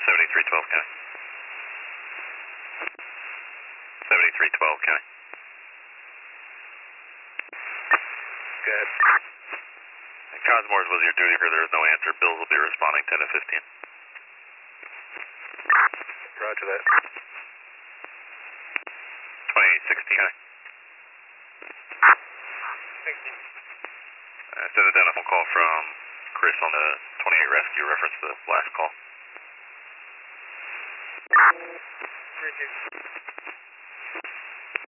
7312, County. 7312, County. Good. Cosmores was your duty crew. There was no answer. Bills will be responding 10 to 15. Roger that. 2816, County. 16. Send it down a phone call from Chris on the 28 rescue reference to the last call. 32.